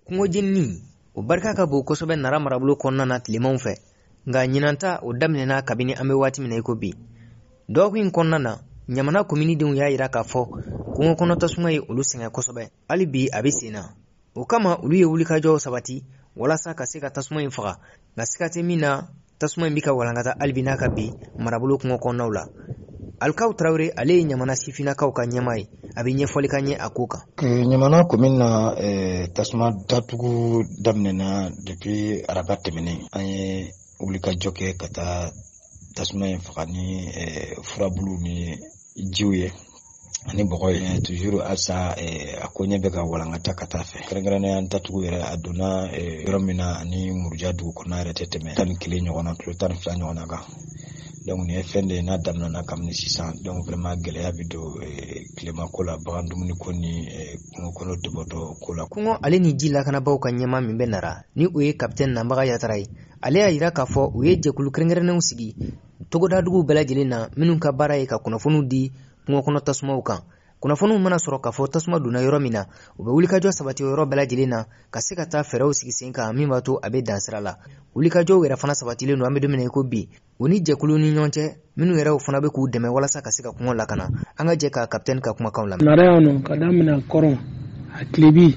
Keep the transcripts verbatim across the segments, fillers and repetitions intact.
kungo jenni o barka ka bo kosobe nara marabulu konna na tliman fe nga nyinanta o damnena kabini ambe wati mina iko bi do kwin konna na nyamana komini din ya ira ka fo kungo kono tasuma yi ulu singa kosobe ali bi abisina o kama ulu ye wuli ka jo sabati wala sa ka se ka tasuma yi faga na sikate mina tasuma yi bika walangata albina ka bi marabulu kungo konna ula Alkaw Traoré ale nyamana sifina kaw ka nyamai abi nyefoli kanye akuka ke nyamana komina eh, tasma datugu damnena depuis arabat temene anye ulika joke kata tasma fakani eh, furabulu ni jiwe ani bokoy eh, toujours asa eh, akonya beka walangata katafe krengrene an datugu era aduna eh, romina ani murjadu konare teteme tan kile nyona tan fla nyona ga donc ni fende na damna na kamni six cents donc vraiment gelea bido e klima kola bandumni koni e kungo kono debodo kola kungo ale ni jila kana baw kan nyama min benara ni uye captain na mbaga yatarai ale ayira ka fo uye jekulu krengere usigi togo da dugu belajilina minun ka bara ka kuna funu di kungo kono tasma ukan kuna funu mana soro ka fo tasma duna yoro mina ube ulika jo sabati yoro belajilina ka se ka ta fera usigi senka mimbato abe dansirala ulika jo wera fana sabati le no ambe domina ko bi oni jekulu ni nyonche minu yera ufana be ku deme wala saka sika kungo lakana anga je ka captain ka kuma kaula narayano kadamina koron aklebi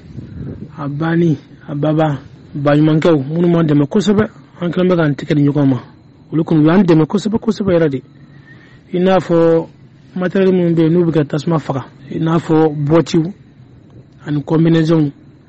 abani ababa baymankew munu mo deme kosobe ankle me kan tikedi nyukoma ulukun yan deme kosobe kosobe yera de ina fo matériel mun be nubi ka tasma faka ina fo botiu ani combinaison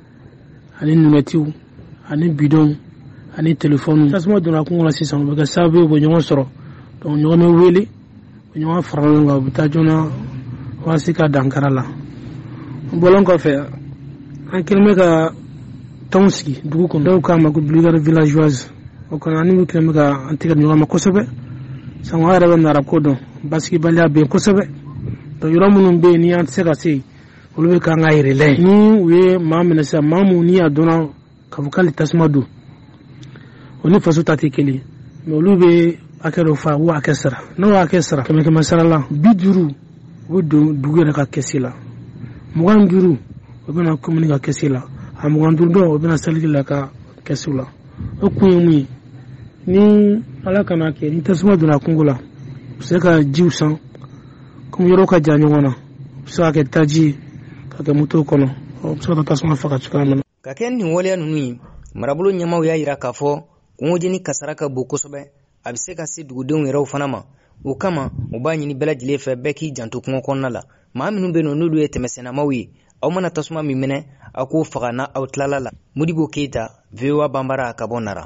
ani numetiu ani bidon ani téléphone tasma dona ko ngala sisan be ka sabe bo nyongo soro donc nyongo me weli nyongo faralo nga buta jona wasika dankarala bolon ko fe an kelme ka tonski dugu ko do ka ma ko brigade villageoise o ko ani kelme ka antika nyongo ma kosobe sango ara be nara ko do baski balia be kosobe to yoro munun be ni an seka se ulbe ka ngaire le ni we mamina sa mamu ni adona ka vukali tasma du oni faso tati keli me ulube akero fa wa akesra no akesra keme keme sarala biduru wudu dugere ka kesila muganduru obena komuni ka kesila amuganduru do obena salikila ka kesula okuyumi ni alaka na ke ni tasma duna kungula seka jiusan comme yoro ka janyo wana seka ke taji ka ke muto kono seka tasma faka chukana ka ken ni wole nuni marabulu nyamaw ya ira kafo kungoje kasaraka bokosobe abiseka si dugudon yero fanama o kama ubanyi ni belajile fe beki jantu kungo konnala ma minu beno nudu etemesena mawi aw mana tasma mimene ako faka na outlala mudibo keita vewa bambara kabonara